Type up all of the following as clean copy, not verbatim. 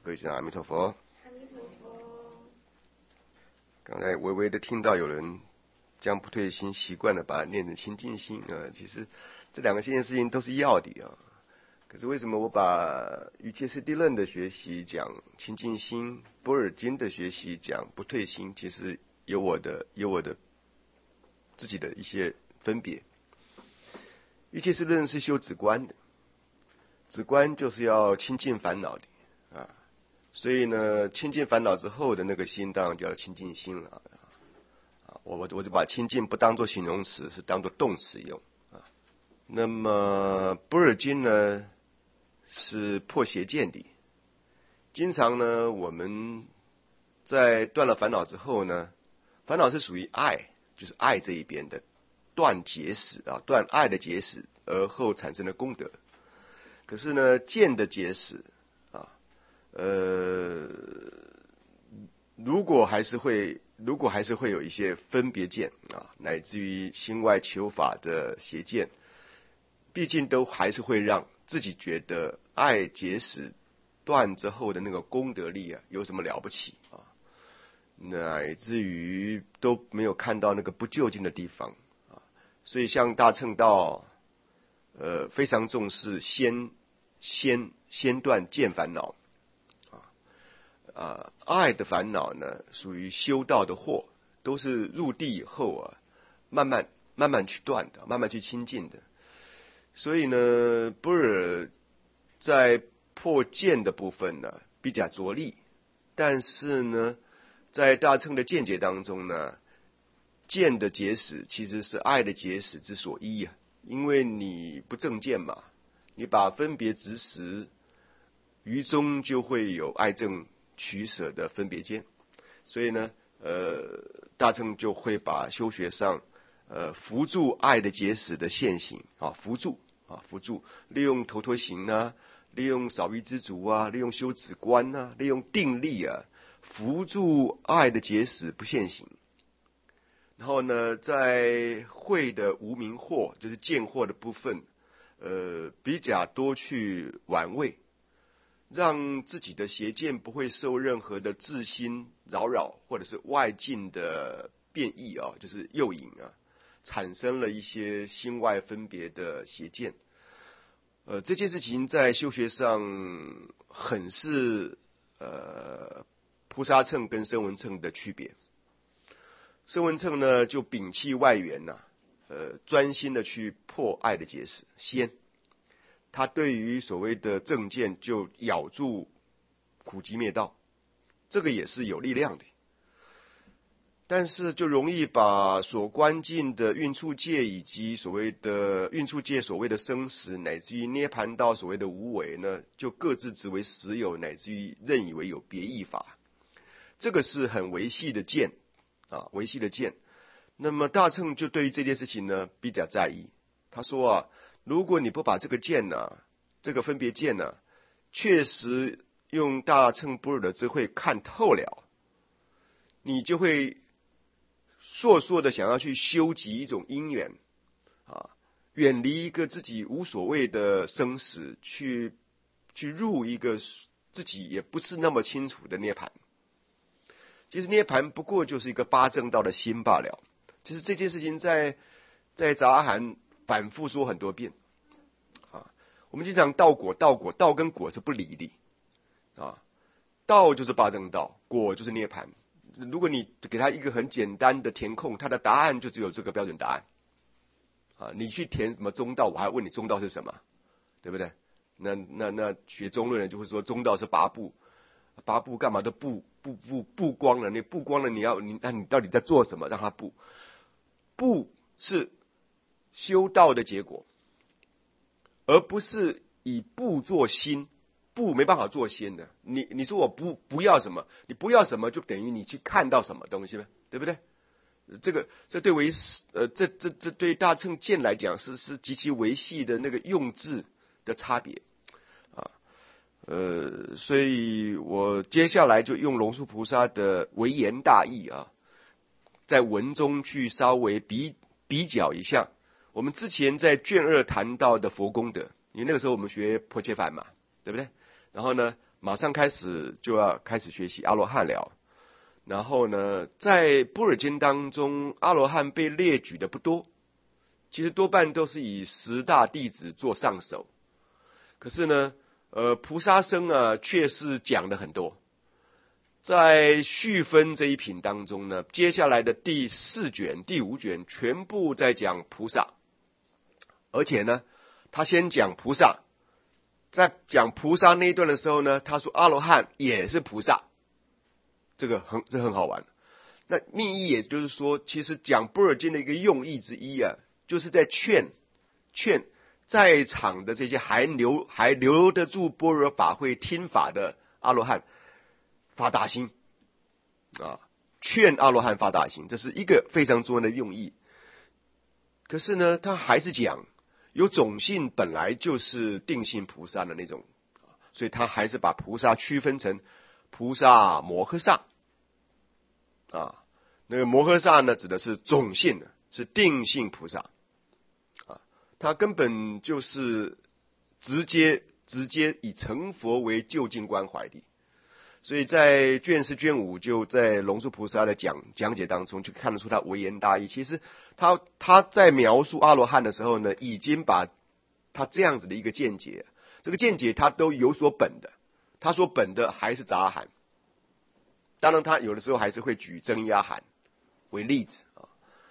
各位讲阿弥陀佛。 阿弥陀佛。 刚才微微的听到有人将不退心习惯的把它念成清净心其实这两个件事情都是要的可是为什么我把瑜伽师地论的学习讲清净心，般若经的学习讲不退心，其实有我的自己的一些分别。瑜伽师论是修止观的，止观就是要清净烦恼的所以呢，清净烦恼之后的那个心当然就叫清净心了我就把清净不当作形容词，是当作动词用那么般若经呢是破邪见的，经常呢我们在断了烦恼之后呢，烦恼是属于爱，就是爱这一边的断结使断爱的结使而后产生的功德。可是呢，见的结使如果还是会有一些分别见乃至于心外求法的邪见，毕竟都还是会让自己觉得爱结使断之后的那个功德力有什么了不起乃至于都没有看到那个不究竟的地方所以像大乘道非常重视先断见烦恼爱的烦恼呢属于修道的祸，都是入地以后慢慢去断的，慢慢去清净的。所以呢，般若在破见的部分呢比较着力，但是呢在大乘的见解当中呢，见的结使其实是爱的结使之所依因为你不正见嘛，你把分别执实，于中就会有爱憎取舍的分别见，所以呢大乘就会把修学上扶助爱的结使的现行扶助利用头陀行利用少欲知足利用修止观利用定力扶助爱的结使不现行。然后呢，在慧的无明惑，就是见惑的部分比较多去玩味，让自己的邪见不会受任何的自心扰或者是外境的变异就是诱引产生了一些心外分别的邪见。这件事情在修学上很是菩萨乘跟声闻乘的区别。声闻乘呢就摒弃外缘专心的去破爱的结使先。他对于所谓的正见就咬住苦集灭道，这个也是有力量的，但是就容易把所观境的运处界以及所谓的运处界所谓的生死，乃至于涅盘道所谓的无为呢，就各自只为实有，乃至于认以为有别义法，这个是很微细的见微细的见。那么大乘就对于这件事情呢比较在意，他说如果你不把这个见这个分别见确实用大乘般若的智慧看透了，你就会烁的想要去修集一种因缘远离一个自己无所谓的生死，去入一个自己也不是那么清楚的涅槃。其实涅槃不过就是一个八正道的心罢了。其实这件事情在杂含反复说很多遍我们经常道跟果是不离的道就是八正道，果就是涅槃。如果你给他一个很简单的填空，他的答案就只有这个标准答案你去填什么中道，我还问你中道是什么，对不对？那学中论人就会说中道是八部干嘛都布光了，你布光了你到底在做什么？让他布是修道的结果，而不是以布做心，布没办法做心的。你说我不要什么，你不要什么就等于你去看到什么东西呗，对不对？这对大乘见来讲是极其微细的那个用字的差别所以我接下来就用龙树菩萨的微言大义在文中去稍微比较一下我们之前在卷2谈到的佛功德，因为那个时候我们学破切法嘛，对不对？然后呢马上就要开始学习阿罗汉了。然后呢，在般若经当中，阿罗汉被列举的不多，其实多半都是以10大弟子做上首。可是呢，菩萨僧啊，却是讲的很多。在续分这一品当中呢，接下来的第4卷、第5卷全部在讲菩萨，而且呢，他先讲菩萨，在讲菩萨那一段的时候呢，他说阿罗汉也是菩萨，这很好玩。那密意也就是说，其实讲般若经的一个用意之一啊，就是在劝在场的这些还留得住般若法会听法的阿罗汉发大心啊，劝阿罗汉发大心，这是一个非常重要的用意。可是呢，他还是讲有种性本来就是定性菩萨的那种，所以他还是把菩萨区分成菩萨摩诃萨啊。那个摩诃萨呢，指的是种性的，是定性菩萨啊，他根本就是直接以成佛为就近关怀的。所以在卷4、卷5，就在龙树菩萨的讲解当中，就看得出他微言大义。其实他在描述阿罗汉的时候呢，已经把他这样子的一个见解，这个见解他都有所本的。他所本的还是杂含，当然他有的时候还是会举增压含为例子啊。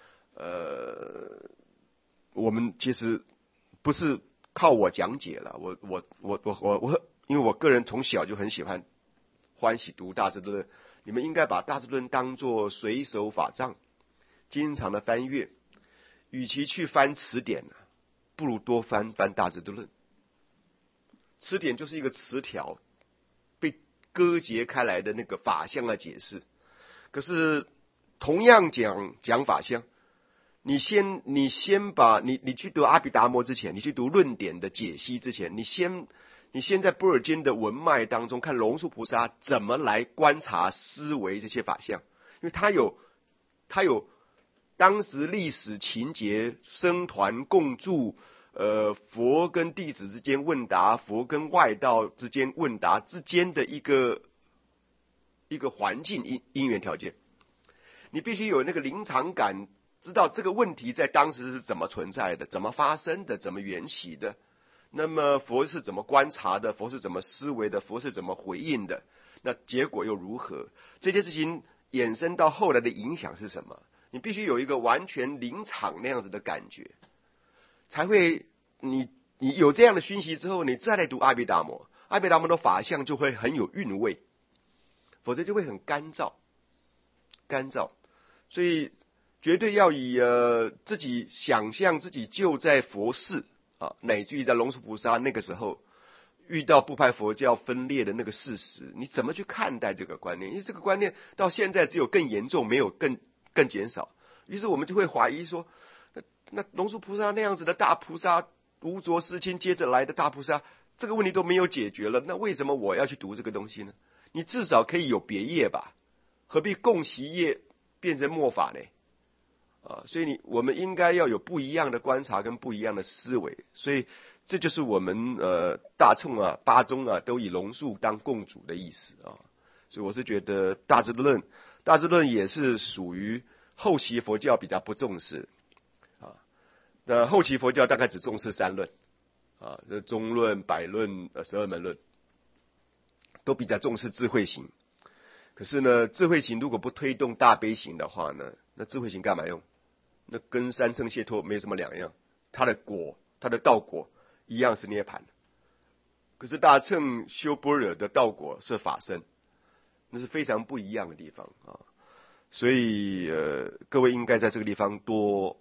我们其实不是靠我讲解了，我因为我个人从小就很欢喜读大智论，你们应该把大智论当作随手法藏，经常的翻阅。与其去翻词典，不如多翻大智论。词典就是一个词条，被割截开来的那个法相的解释。可是同样讲法相，你先把你去读阿毗达摩之前，你去读论点的解析之前，你先在般若经的文脉当中看龙树菩萨怎么来观察思维这些法相，因为他有当时历史情节、僧团共住，佛跟弟子之间问答，佛跟外道之间问答之间的一个环境因缘条件，你必须有那个临场感，知道这个问题在当时是怎么存在的，怎么发生的，怎么缘起的。那么佛是怎么观察的？佛是怎么思维的？佛是怎么回应的？那结果又如何？这件事情衍生到后来的影响是什么？你必须有一个完全临场那样子的感觉，才会你有这样的熏习之后，你再来读阿毗达摩的法相就会很有韵味，否则就会很干燥。所以绝对要以自己想象自己就在佛寺啊，乃至于在龙树菩萨那个时候遇到部派佛教分裂的那个事实，你怎么去看待这个观念？因为这个观念到现在只有更严重，没有更减少。于是我们就会怀疑说，那龙树菩萨那样子的大菩萨，无着世亲接着来的大菩萨，这个问题都没有解决了，那为什么我要去读这个东西呢？你至少可以有别业吧，何必共习业变成末法呢？所以我们应该要有不一样的观察跟不一样的思维，所以这就是我们大乘啊、八宗啊都以龙树当共主的意思啊。所以我是觉得大智论也是属于后期佛教比较不重视啊。那后期佛教大概只重视3论啊，中论、百论、12门论，都比较重视智慧行。可是呢，智慧行如果不推动大悲行的话呢，那智慧行干嘛用？那跟三乘解脱没什么两样，它的道果一样是涅盘。可是大乘修般若的道果是法身，那是非常不一样的地方啊。所以各位应该在这个地方多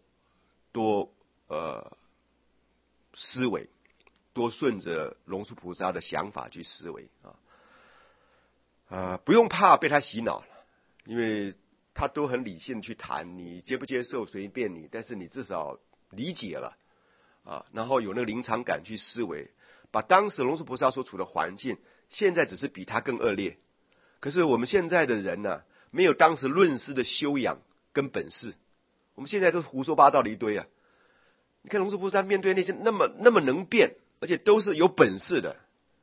思维，多顺着龙树菩萨的想法去思维啊。不用怕被他洗脑了，因为他都很理性去谈，你接不接受随便你，但是你至少理解了啊，然后有那个临场感去思维，把当时龙树菩萨所处的环境，现在只是比他更恶劣，可是我们现在的人呢，没有当时论师的修养跟本事，我们现在都胡说八道的一堆啊。你看龙树菩萨面对那些那么能辩，而且都是有本事的，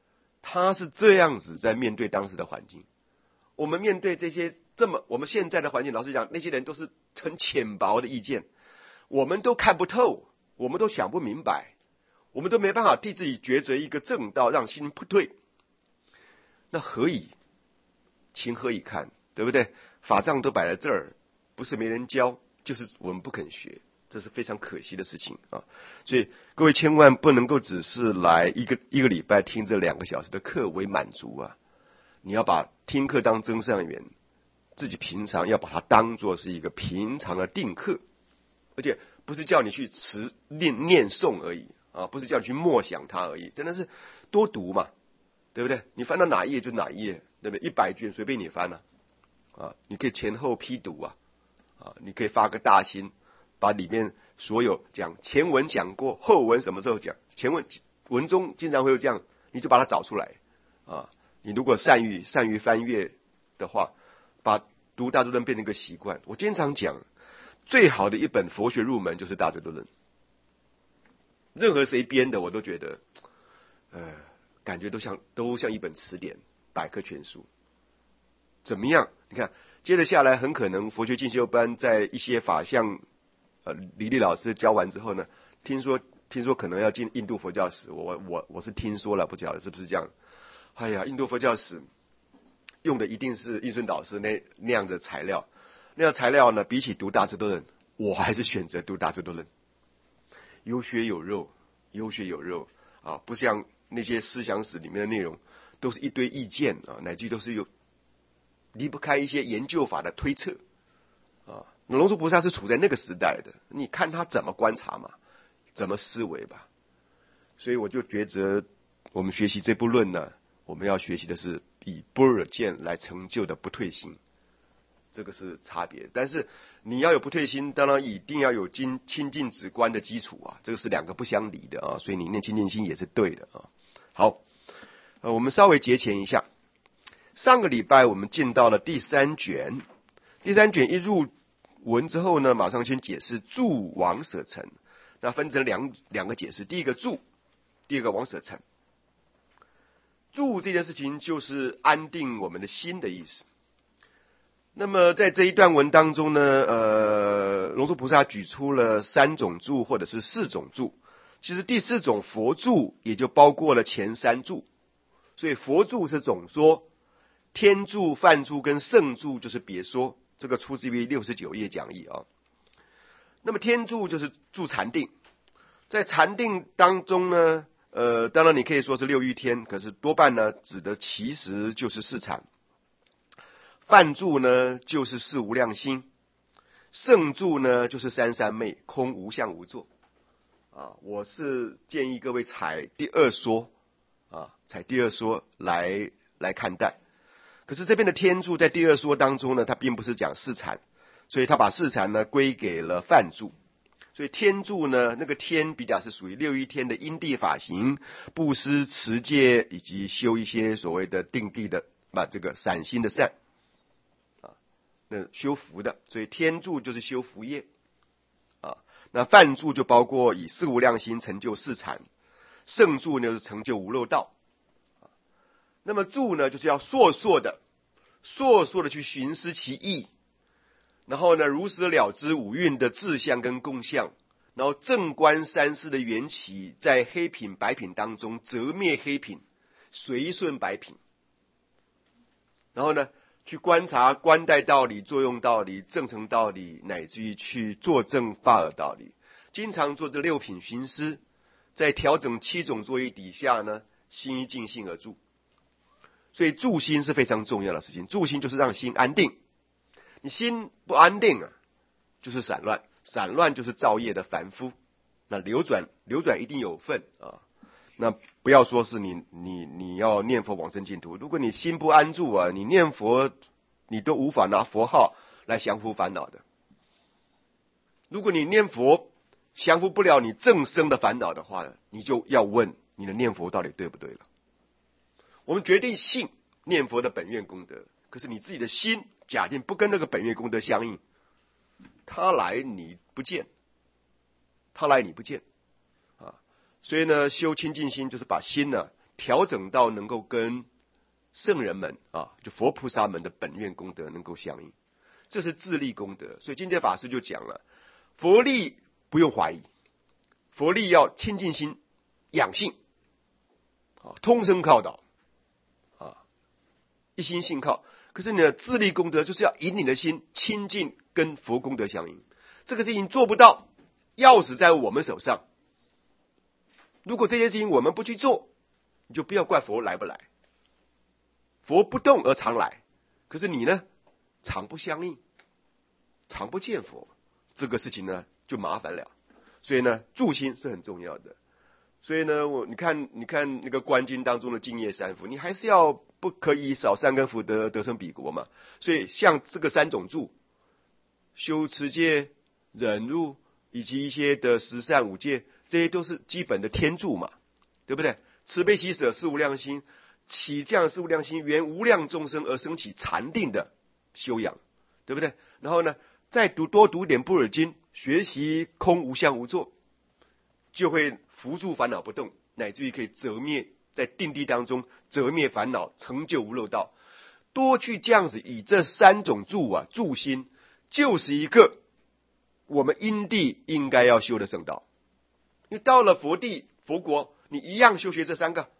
他是这样子在面对当时的环境。我们面对这些我们现在的环境，老实讲，那些人都是很浅薄的意见，我们都看不透，我们都想不明白，我们都没办法替自己抉择一个正道，让心不退。那情何以堪，对不对？法杖都摆在这儿，不是没人教，就是我们不肯学，这是非常可惜的事情啊！所以各位千万不能够只是来一个礼拜听这2个小时的课为满足啊！你要把听课当增上缘，自己平常要把它当作是一个平常的定课，而且不是叫你去念诵而已啊，不是叫你去默想它而已，真的是多读嘛，对不对？你翻到哪一页就哪一页，对不对？100卷随便你翻啊，你可以前后批读啊，你可以发个大心，把里面所有前文讲过，后文什么时候讲，文中经常会有这样，你就把它找出来啊。你如果善于翻阅的话，把读大智度论变成一个习惯。我经常讲，最好的一本佛学入门就是大智度论，任何谁编的我都觉得感觉都像一本词典百科全书。怎么样？你看接着下来很可能佛学进修班在一些法相李丽老师教完之后呢，听说可能要进印度佛教史，我是听说了，不晓得是不是这样。哎呀，印度佛教史用的一定是印顺导师那样的材料，那样材料呢，比起读大智度论，我还是选择读大智度论，有血有肉啊，不像那些思想史里面的内容都是一堆意见啊，乃至于都是离不开一些研究法的推测啊。龙树菩萨是处在那个时代的，你看他怎么观察嘛，怎么思维吧。所以我就觉得我们学习这部论呢，我们要学习的是以般若见来成就的不退心，这个是差别。但是你要有不退心，当然一定要有清净止观的基础啊，这个是2个不相离的啊，所以你念清净心也是对的啊。好，我们稍微节前一下，上个礼拜我们进到了第3卷，第3卷一入文之后呢，马上先解释住王舍尘，那分成两个解释，第一个住，第二个王舍尘。住这件事情就是安定我们的心的意思。那么在这一段文当中呢，龙树菩萨举出了3种住或者是4种住，其实第4种佛住也就包括了前3住，所以佛住是总说，天住、梵住跟圣住就是别说，这个出自于69页讲义啊。那么天住就是住禅定，在禅定当中呢，当然你可以说是6欲天，可是多半呢指的其实就是4禅。梵住呢就是4无量心，圣住呢就是3三昧，空无相无作啊。我是建议各位采第2说啊，采第2说来看待。可是这边的天住在第2说当中呢，它并不是讲4禅，所以他把4禅呢归给了梵住。所以天住呢，那个天比较是属于6欲天的因地法行，布施、持戒以及修一些所谓的定地的这个散心的善啊，那修福的，所以天住就是修福业啊。那梵住就包括以4无量心成就4禅，圣住呢是成就无漏道。那么住呢，就是要烁烁的去寻思其意，然后呢，如实了知五蕴的自相跟共相，然后正观三世的缘起，在黑品白品当中折灭黑品，随顺白品，然后呢，去观察观待道理、作用道理、正成道理，乃至于去作证法尔道理，经常做这6品寻思，在调整7种作业底下呢，心一静心而住。所以住心是非常重要的事情，住心就是让心安定。你心不安定啊，就是散乱，散乱就是造业的凡夫。那流转一定有份啊。那不要说是你要念佛往生净土，如果你心不安住啊，你念佛你都无法拿佛号来降伏烦恼的。如果你念佛降伏不了你正生的烦恼的话，你就要问你的念佛到底对不对了。我们决定信念佛的本愿功德，可是你自己的心假定不跟那个本愿功德相应，他来你不见啊。所以呢，修清净心就是把心呢调整到能够跟圣人们就佛菩萨们的本愿功德能够相应，这是自利功德。所以金戒法师就讲了，佛力不用怀疑，佛力要清净心养性通生靠导一心信靠。可是你的自利功德就是要引你的心亲近跟佛功德相应，这个事情做不到，钥匙在我们手上。如果这件事情我们不去做，你就不要怪佛来不来。佛不动而常来，可是你呢常不相应，常不见佛，这个事情呢就麻烦了。所以呢助心是很重要的。所以呢你看那个观经当中的净业三福，你还是要不可以少3根福德得生彼国嘛。所以像这个3种助，修持戒、忍辱以及一些的十善5戒，这些都是基本的天助嘛，对不对？慈悲喜舍是无量心，起这样是无量心，缘无量众生而生起禅定的修养，对不对？然后呢再多读点般若经，学习空无相无作，就会伏住烦恼不动，乃至于可以折灭，在定地当中折灭烦恼，成就无漏道。多去这样子以这3种助心，就是一个我们因地应该要修的圣道。因为到了佛地佛国，你一样修学这3个，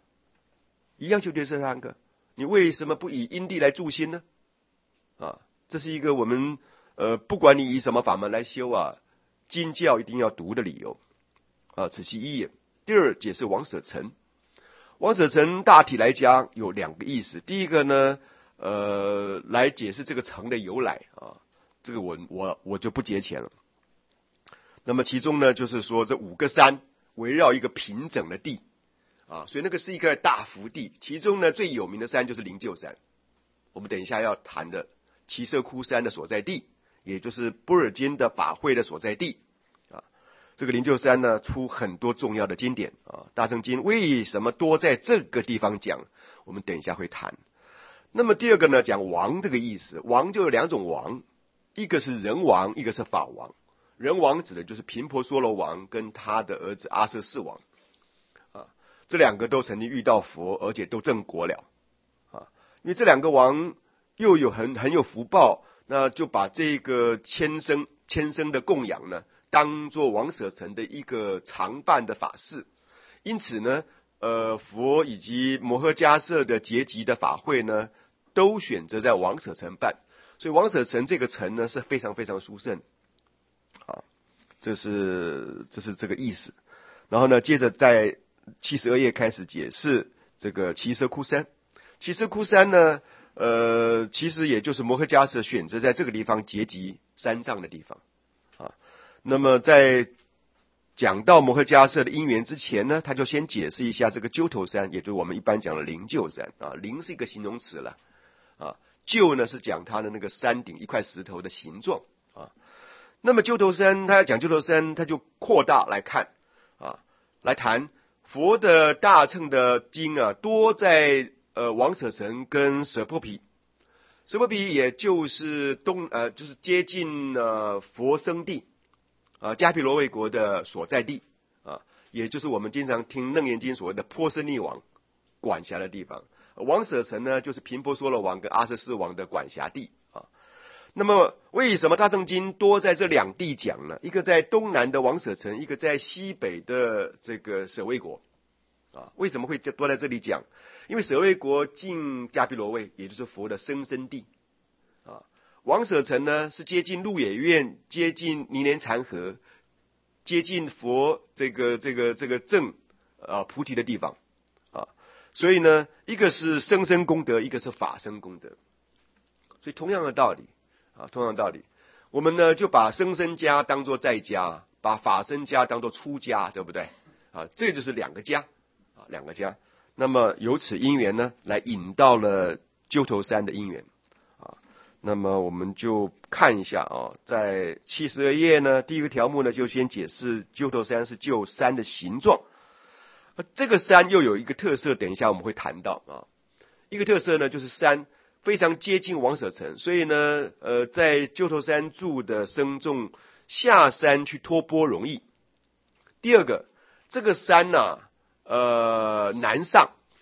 你为什么不以因地来助心呢？这是一个我们不管你以什么法门来修经教一定要读的理由此其一也。第二，解释王舍城。王舍城大体来讲有2个意思。第一个呢来解释这个城的由来这个我就不节前了。那么其中呢就是说这5个山围绕一个平整的地所以那个是一个大福地。其中呢最有名的山就是灵鹫山，我们等一下要谈的耆麝窟山的所在地，也就是般若经的法会的所在地这个灵鹫山呢出很多重要的经典大乘经为什么多在这个地方讲，我们等一下会谈。那么第二个呢讲王这个意思，王就有2种王，一个是人王，一个是法王。人王指的就是频婆娑罗王跟他的儿子阿阇世王这2个都曾经遇到佛，而且都证果了因为这2个王又有很有福报，那就把这个千生的供养呢当作王舍城的一个常办的法事。因此呢佛以及摩诃迦叶的结集的法会呢都选择在王舍城办，所以王舍城这个城呢是非常非常殊胜这是这个意思。然后呢接着在72页开始解释这个耆麝窟山。耆麝窟山呢其实也就是摩诃迦叶选择在这个地方结集三藏的地方那么在讲到摩诃迦叶的因缘之前呢，他就先解释一下这个鸠头山，也就是我们一般讲的灵鹫山灵是一个形容词了鹫呢是讲它的那个山顶一块石头的形状那么鸠头山，他要讲鸠头山，他就扩大来看来谈佛的大乘的经多在王舍城跟舍波毗。舍波毗也就是就是接近佛生地迦毗罗卫国的所在地也就是我们经常听楞严经所谓的波斯匿王管辖的地方。王舍城呢就是频婆娑罗王跟阿阇世王的管辖地那么为什么大乘经多在这2地讲呢？一个在东南的王舍城，一个在西北的这个舍卫国为什么会多在这里讲？因为舍卫国近迦毗罗卫，也就是佛的生身地王舍城呢是接近鹿野苑，接近尼连禅河，接近佛这个正菩提的地方所以呢一个是生身功德，一个是法身功德。所以同样的道理我们呢就把生身家当作在家，把法身家当作出家，对不对这就是2个家2个家。那么由此因缘呢来引到了鸠头山的因缘那么我们就看一下在72页呢第一个条目呢就先解释鸠头山是就山的形状这个山又有一个特色，等一下我们会谈到一个特色呢就是山非常接近王舍城，所以呢在鸠头山住的僧众下山去托钵容易。第二个，这个山南上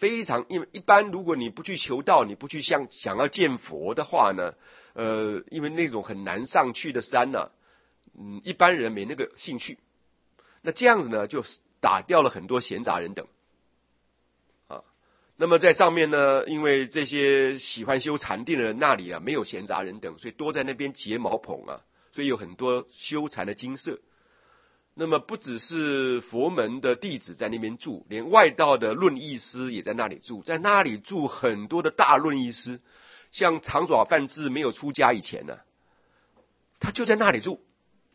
非常，因为一般如果你不去求道，你不去想要见佛的话呢，因为那种很难上去的山呢，一般人没那个兴趣。那这样子呢，就打掉了很多闲杂人等。那么在上面呢，因为这些喜欢修禅定的人那里没有闲杂人等，所以多在那边结茅棚所以有很多修禅的精舍。那么不只是佛门的弟子在那边住，连外道的论义师也在那里住，在那里住很多的大论义师，像长爪范智没有出家以前呢，他就在那里住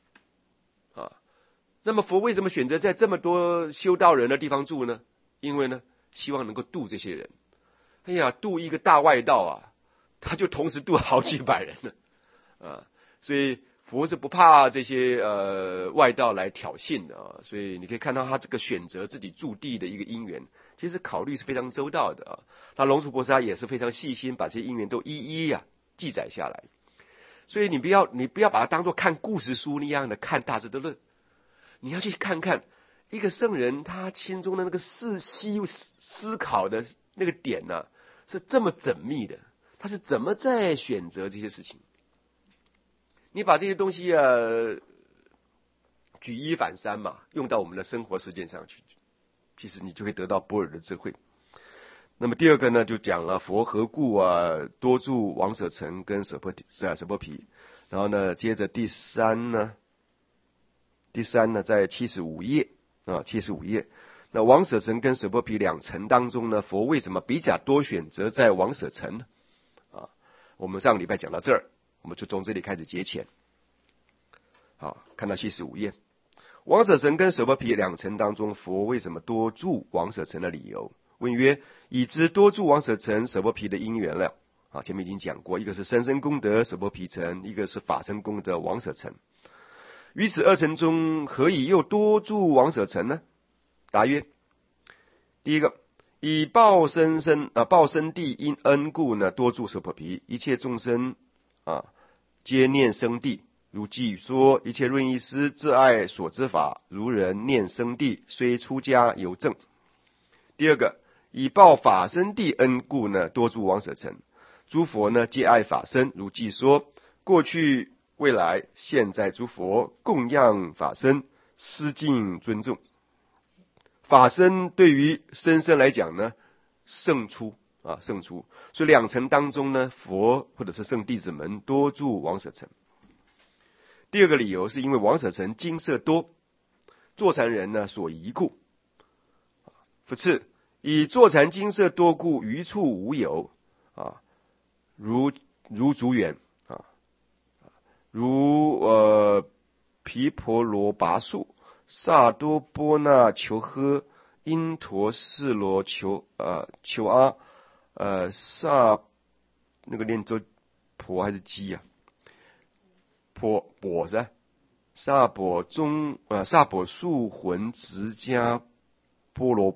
那么佛为什么选择在这么多修道人的地方住呢？因为呢，希望能够度这些人。哎呀，度一个大外道他就同时度好几百人了所以佛是不怕这些外道来挑衅的所以你可以看到他这个选择自己驻地的一个因缘，其实考虑是非常周到的那龙树菩萨也是非常细心，把这些因缘都一一记载下来。所以你不要把它当作看故事书那样的看大智度论，你要去看看一个圣人他心中的那个思考的那个点是这么缜密的，他是怎么在选择这些事情。你把这些东西举一反三嘛，用到我们的生活实践上去，其实你就会得到般若的智慧。那么第二个呢，就讲了佛何故多住王舍城跟舍波毗。然后呢，接着第三呢，在75页75页。那王舍城跟舍波毗两城当中呢，佛为什么比较多选择在王舍城呢？我们上个礼拜讲到这儿，我们就从这里开始节前。好，看到75页，王舍城跟舍波毗两城当中，佛为什么多住王舍城的理由？问曰：已知多住王舍城舍波毗的因缘了。前面已经讲过，一个是生生功德舍波毗城，一个是法身功德王舍城。于此二城中，何以又多住王舍城呢？答曰：第一个，以报身地因恩故呢，多住舍波毗。一切众生皆念生地，如记说一切论义师自爱所知法，如人念生地，虽出家犹正。第二个，以报法身地恩故呢，多住王舍城。诸佛呢，皆爱法身，如记说过去未来现在诸佛供养法身，施敬尊重。法身对于生生来讲呢，胜出。所以两城当中呢，佛或者是圣弟子们多住王舍城。第二个理由是因为王舍城精舍多，坐禅人呢所宜故。复次，以坐禅精舍多故，余处无有如竹园如毗婆罗拔树、萨多波那求诃、因陀士罗求阿那个念作婆还是鸡婆是萨婆树魂直加波罗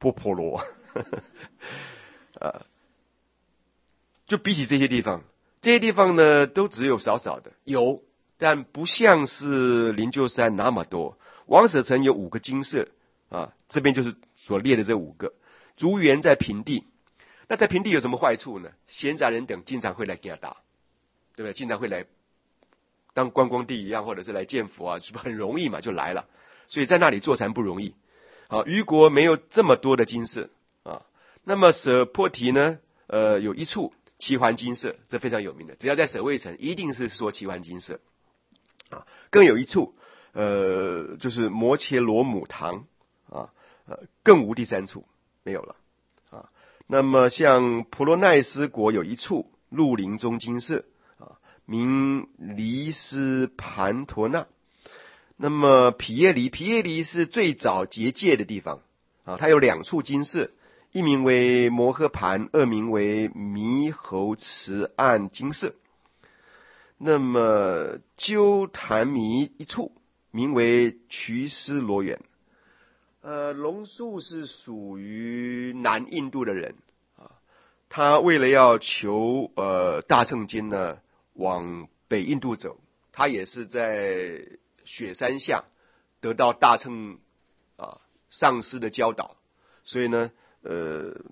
就比起这些地方呢，都只有少少的，有，但不像是灵鹫山那么多。王舍城有5个精舍这边就是所列的这5个。竹园在平地，那在平地有什么坏处呢？闲杂人等经常会来给他打，对不对？经常会来当观光地一样，或者是来见佛是不是很容易嘛，就来了。所以在那里坐禅不容易虞国没有这么多的精舍那么舍波提呢有一处齐桓精舍，这非常有名的，只要在舍卫城一定是说齐桓精舍更有一处就是摩羯罗母堂更无第三处，没有了那么像婆罗奈斯国有一处鹿林中精舍名离斯盘陀那。那么毗耶离是最早结界的地方它有2处精舍，一名为摩诃盘，二名为猕猴池岸精舍。那么鸠檀弥一处，名为瞿斯罗园。龙树是属于南印度的人他为了要求大乘经呢，往北印度走，他也是在雪山下得到大乘上师的教导，所以呢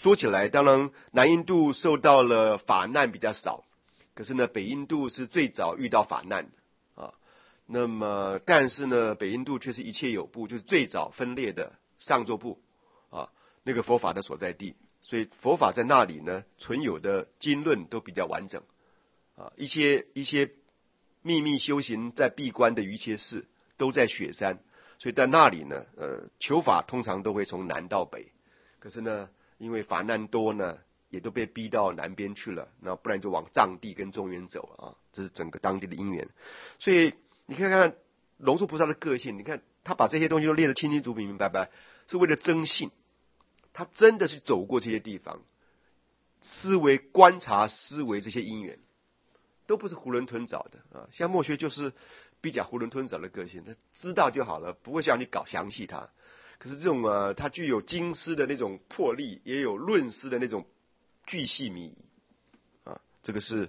说起来，当然南印度受到了法难比较少，可是呢，北印度是最早遇到法难的啊。那么，但是呢，北印度却是一切有部，就是最早分裂的上座部啊，那个佛法的所在地。所以佛法在那里呢，存有的经论都比较完整啊。一些秘密修行在闭关的瑜伽士都在雪山，所以在那里呢，求法通常都会从南到北。可是呢，因为法难多呢，也都被逼到南边去了，那不然就往藏地跟中原走了啊。这是整个当地的因缘。所以你看看龙树菩萨的个性，你看他把这些东西都列得清清楚楚、明明白白，是为了增信。他真的是走过这些地方，思维观察思维这些因缘，都不是囫囵吞枣的啊。像墨学就是比较囫囵吞枣的个性，他知道就好了，不会叫你搞详细他。可是这种他具有经师的那种魄力，也有论师的那种巨细靡遗啊，这个是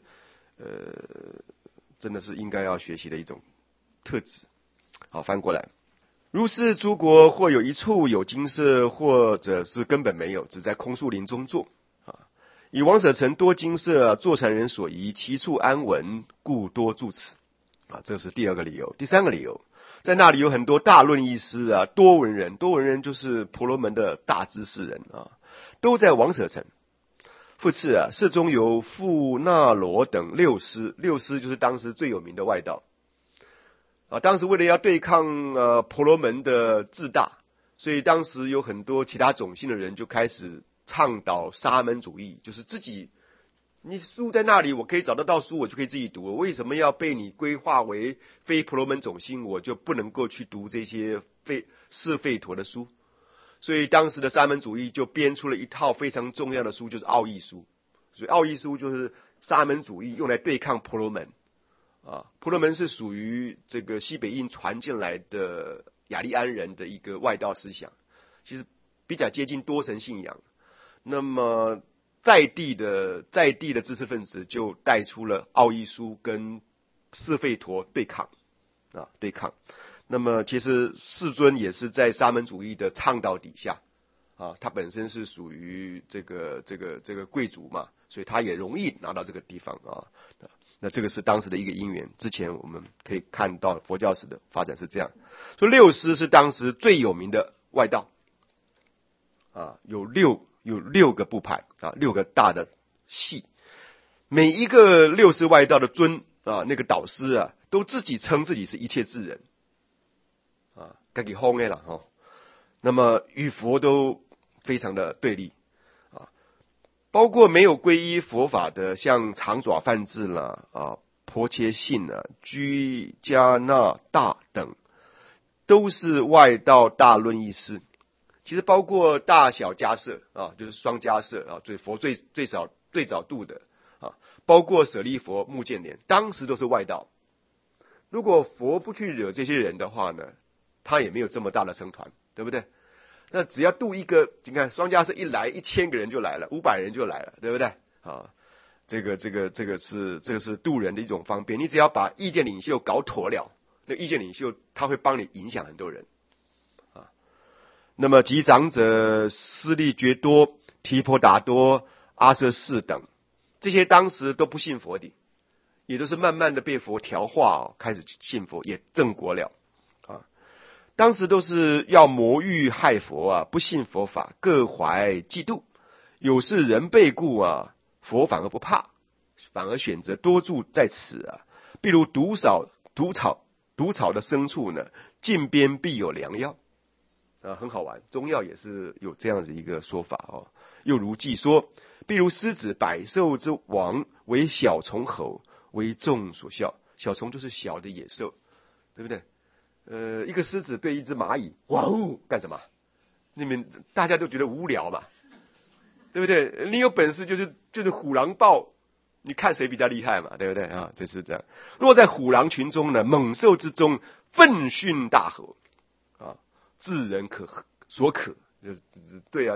真的是应该要学习的一种特质。好，翻过来。如是诸国，或有一处有精舍，或者是根本没有，只在空树林中坐啊。以王舍城多精舍，坐禅人所宜，其处安稳，故多住此啊。这是第二个理由。第三个理由，在那里有很多大论义师啊，多闻人，多闻人就是婆罗门的大知识人啊，都在王舍城。复次啊，寺中有富那罗等六师，六师就是当时最有名的外道。当时为了要对抗婆罗门的自大，所以当时有很多其他种姓的人就开始倡导沙门主义，就是自己你书在那里，我可以找得到书，我就可以自己读，我为什么要被你规划为非婆罗门种姓，我就不能够去读这些是吠陀的书？所以当时的沙门主义就编出了一套非常重要的书，就是奥义书。所以奥义书就是沙门主义用来对抗婆罗门。婆罗门是属于这个西北印传进来的雅利安人的一个外道思想，其实比较接近多神信仰。那么在地的知识分子就带出了奥义书跟是吠陀对抗。那么其实世尊也是在沙门主义的倡导底下他本身是属于这个贵族嘛，所以他也容易拿到这个地方那这个是当时的一个因缘，之前我们可以看到佛教史的发展是这样。所以六师是当时最有名的外道有六个部派六个大的系，每一个六师外道的尊那个导师都自己称自己是一切智人自己封的啦那么与佛都非常的对立包括没有皈依佛法的，像长爪梵志啦婆切信居迦那大等，都是外道大论义师。其实包括大小迦摄就是双迦摄佛最早度的包括舍利佛、目犍连，当时都是外道。如果佛不去惹这些人的话呢，他也没有这么大的僧团，对不对？那只要度一个，你看双迦摄一来，1000个人就来了，500人就来了，对不对？这个是度人的一种方便。你只要把意见领袖搞妥了，那意见领袖他会帮你影响很多人那么及长者斯利觉多、提婆达多、阿舍士等，这些当时都不信佛的，也都是慢慢的被佛调化开始信佛，也正果了当时都是要魔欲害佛不信佛法，各怀嫉妒，有事人被故佛反而不怕，反而选择多住在此譬如毒草的牲畜呢，近边必有良药很好玩，中药也是有这样子一个说法又如记说，譬如狮子百兽之王，为小虫猴，为众所笑。小虫就是小的野兽，对不对？一个狮子对一只蚂蚁，哇哦，干什么？你们大家都觉得无聊嘛，对不对？你有本事就是虎狼豹，你看谁比较厉害嘛，对不对这是这样。若在虎狼群中呢，猛兽之中，奋训大吼智人所可，就是对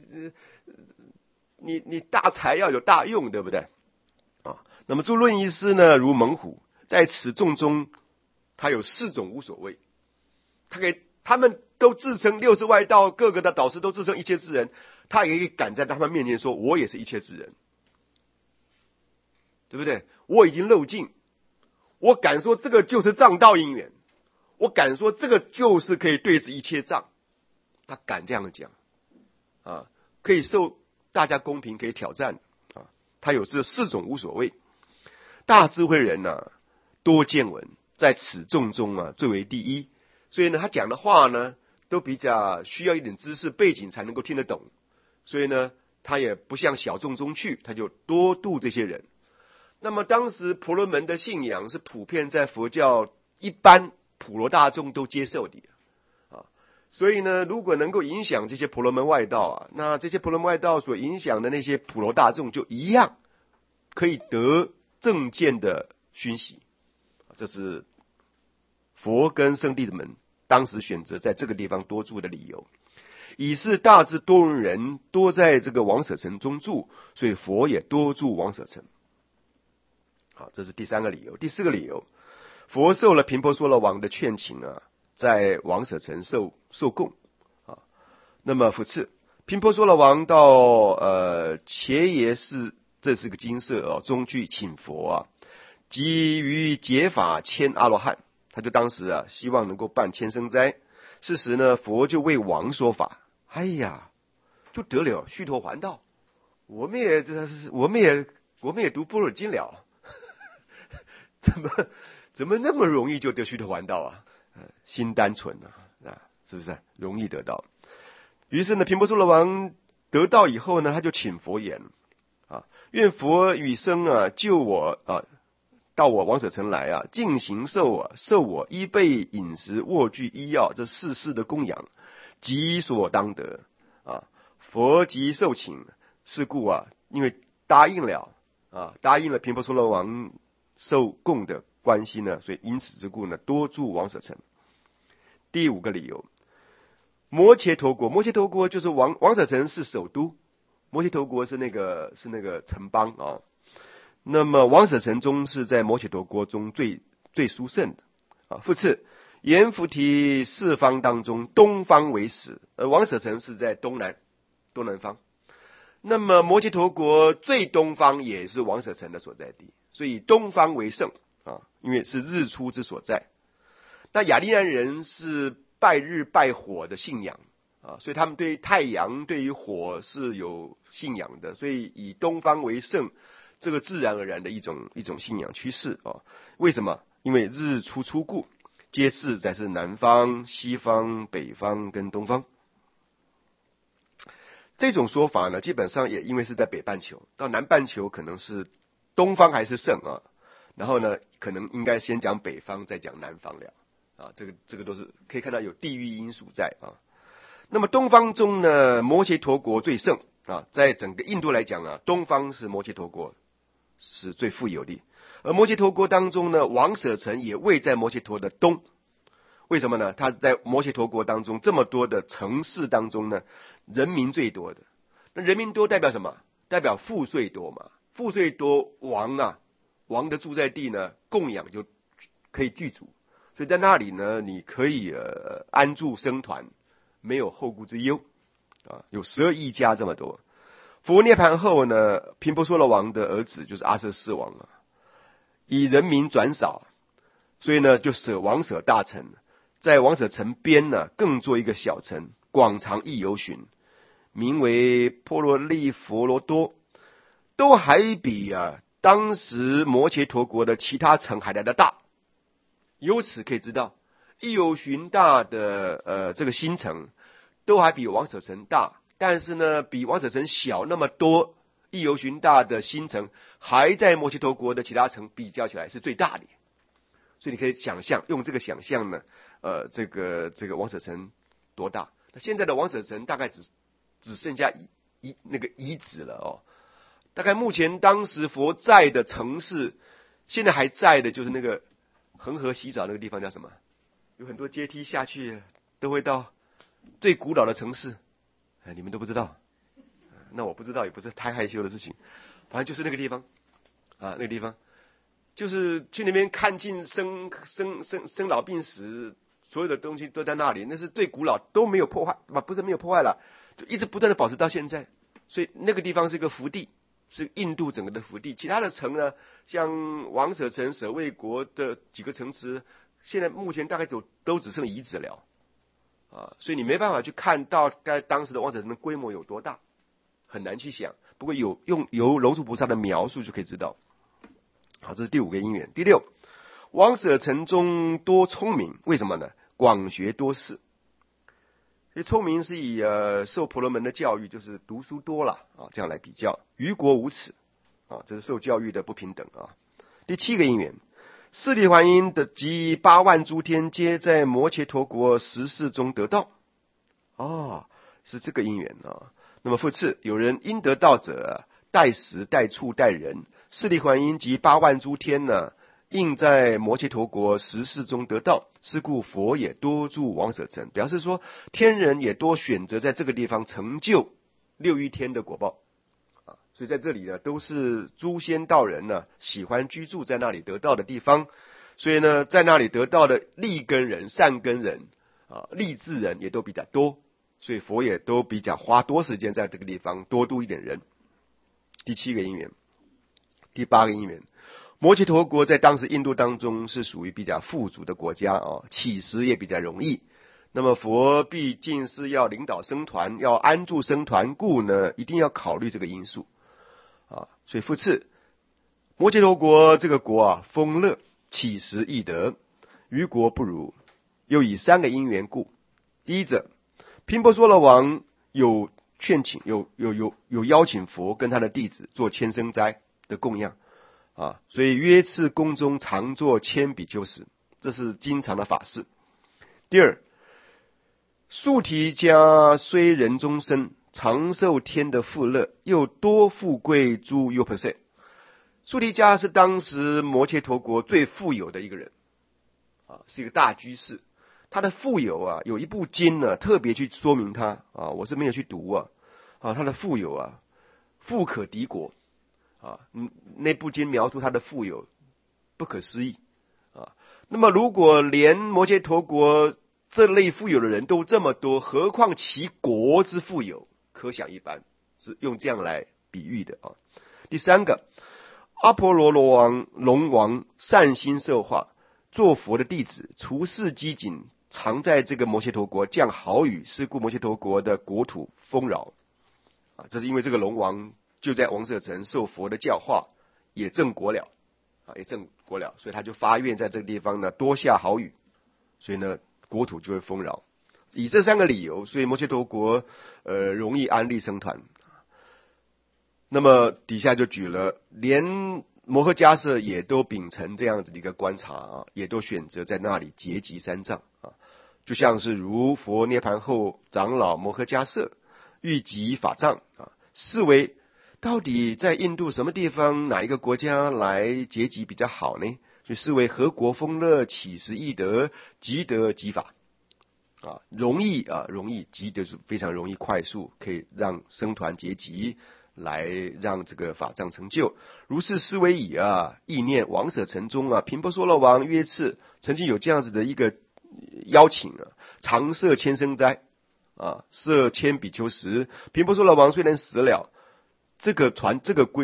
你大才要有大用，对不对那么诸论义师呢，如猛虎，在此众中，他有4种无所谓，他们都自称60外道，各个的导师都自称一切智人， 他也可以敢在他们面前说，我也是一切之人，对不对？我已经漏尽，我敢说这个就是障道因缘，我敢说这个就是可以对治一切障，他敢这样讲啊，可以受大家公平，可以挑战啊。他有这4种无所谓。大智慧人呢，多见闻，在此众中啊最为第一，所以呢他讲的话呢都比较需要一点知识背景才能够听得懂，所以呢他也不向小众中去，他就多度这些人。那么当时婆罗门的信仰是普遍在佛教一般普罗大众都接受的啊，所以呢如果能够影响这些婆罗门外道啊，那这些婆罗门外道所影响的那些普罗大众就一样可以得正见的熏习。这是佛跟圣弟子们当时选择在这个地方多住的理由。以是大智多闻人多在这个王舍城中住，所以佛也多住王舍城。好，这是第3个理由。第4个理由，佛受了频婆娑罗王的劝请啊，在王舍城受供啊。那么复次，频婆娑罗王到伽耶寺，这是个精舍中去请佛啊，急于解法千阿罗汉，他就当时啊希望能够办千僧斋。事实呢，佛就为王说法，哎呀，就得了须陀洹道。我们也读般若经了，怎么那么容易就得须陀洹道啊？心单纯啊，是不是容易得到？于是呢，频婆娑罗王得道以后呢，他就请佛言啊，愿佛与生啊救我啊，到我王舍城来啊，尽行受我衣被饮食卧具医药这4事的供养，即所当得啊。佛即受请，是故啊，因为答应了频婆娑罗王受供的关系呢，所以因此之故呢，多住王舍城。第5个理由，摩羯陀国就是王舍城是首都，摩羯陀国是那个城邦啊。那么王舍城中是在摩羯陀国中最殊胜的啊。复次，阎浮提4方当中，东方为始，王舍城是在东南方。那么摩羯陀国最东方也是王舍城的所在地，所以东方为胜啊，因为是日出之所在。那雅利安人是拜日拜火的信仰啊，所以他们对太阳对于火是有信仰的，所以以东方为胜，这个自然而然的一种信仰趋势啊。为什么？因为日出出故，皆是在是南方、西方、北方跟东方。这种说法呢，基本上也因为是在北半球，到南半球可能是东方还是胜啊，然后呢，可能应该先讲北方，再讲南方了啊。这个都是可以看到有地域因素在啊。那么东方中呢，摩羯陀国最盛啊，在整个印度来讲啊，东方是摩羯陀国是最富有的，而摩羯陀国当中呢，王舍城也位在摩羯陀的东。为什么呢？它在摩羯陀国当中这么多的城市当中呢，人民最多的。那人民多代表什么？代表赋税多嘛，赋税多，王的住在地呢，供养就可以具足，所以在那里呢，你可以安住生团，没有后顾之忧啊，有12亿家这么多。佛涅盘后呢，频婆娑罗王的儿子就是阿阇世王啊，以人民转少，所以呢就舍王舍大城，在王舍城边呢更做一个小城，广长1由旬，名为波罗利佛罗多，都还比当时摩羯陀国的其他城还来得大。由此可以知道，1由旬大的这个新城都还比王舍城大，但是呢比王舍城小那么多，1由旬大的新城还在摩羯陀国的其他城比较起来是最大的。所以你可以想象，用这个想象呢，这个王舍城多大？那现在的王舍城大概只剩下那个遗址了哦。大概目前当时佛在的城市，现在还在的就是那个恒河洗澡那个地方叫什么？有很多阶梯下去都会到最古老的城市，你们都不知道，那我不知道也不是太害羞的事情，反正就是那个地方啊，那个地方就是去那边看尽生老病死，所有的东西都在那里，那是最古老，都没有破坏，不是没有破坏了， 就一直不断的保持到现在。所以那个地方是一个福地，是印度整个的福地。其他的城呢，像王舍城、舍卫国的几个城池，现在目前大概都只剩遗址了啊，所以你没办法去看到当时的王舍城的规模有多大，很难去想。不过由龙树菩萨的描述就可以知道。好，这是第5个因缘。第6，王舍城中多聪明，为什么呢？广学多识。所以聪明是以受婆罗门的教育，就是读书多了啊，这样来比较。于国无耻啊，这是受教育的不平等啊。第7个因缘，四力还因的及8万诸天皆在摩羯陀国十世中得道。是这个因缘啊。那么复次，有人因得道者，待时待处待人，四力还因及8万诸天呢，应在摩羯陀国十世中得道，是故佛也多住王舍城，表示说天人也多选择在这个地方成就6欲天的果报啊。所以在这里呢，都是诸仙道人呢喜欢居住在那里得道的地方。所以呢，在那里得道的利根人、善根人啊、利智人也都比较多，所以佛也都比较花多时间在这个地方多度一点人。第7个因缘。第8个因缘，摩羯陀国在当时印度当中是属于比较富足的国家啊，乞食也比较容易。那么佛毕竟是要领导僧团，要安住僧团，故呢一定要考虑这个因素啊。所以复次，摩羯陀国这个国啊，丰乐，乞食易得，于国不如。又以3个因缘故。第一者，频婆娑罗王有劝请，有邀请佛跟他的弟子做千僧斋的供养啊，所以约次宫中常做千比丘时，这是经常的法事。第二，素提迦虽人中生，常受天的富乐，又多富贵诸优婆塞。素提迦是当时摩羯陀国最富有的一个人啊，是一个大居士。他的富有啊，有一部经呢特别去说明他啊，我是没有去读啊，他的富有啊，富可敌国啊，那部经描述他的富有不可思议啊。那么如果连摩羯陀国这类富有的人都这么多，何况其国之富有，可想一斑，是用这样来比喻的啊。第3个，阿婆罗龙王善心摄化，做佛的弟子，除世机警，常在这个摩羯陀国降好雨，是故摩羯陀国的国土丰饶啊。这是因为这个龙王就在王舍城受佛的教化，也正果了啊，所以他就发愿在这个地方呢多下好雨，所以呢国土就会丰饶。以这3个理由，所以摩羯陀国容易安立僧团。那么底下就举了，连摩诃迦叶也都秉承这样子的一个观察啊，也都选择在那里结集三藏啊，就像是如佛涅盘后，长老摩诃迦叶欲集法藏啊，视为到底在印度什么地方哪一个国家来结集比较好呢？所以视为何国丰乐，乞食易得，即得即法啊，容易即得是非常容易快速，可以让僧团结集，来让这个法藏成就。如是思维矣啊，意念王舍城中啊，频婆娑罗王约次曾经有这样子的一个邀请啊，常设千僧斋啊，设千比丘时，频婆娑罗王虽然死了，这个传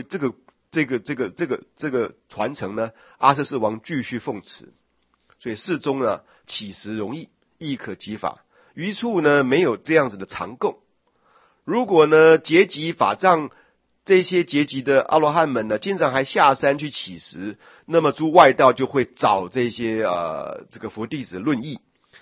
承呢，阿阇世王继续奉持，所以世中呢乞食容易，亦可集法。余处呢没有这样子的常供。如果呢结集法藏这些结集的阿罗汉们呢，经常还下山去乞食，那么诸外道就会找这些这个佛弟子论议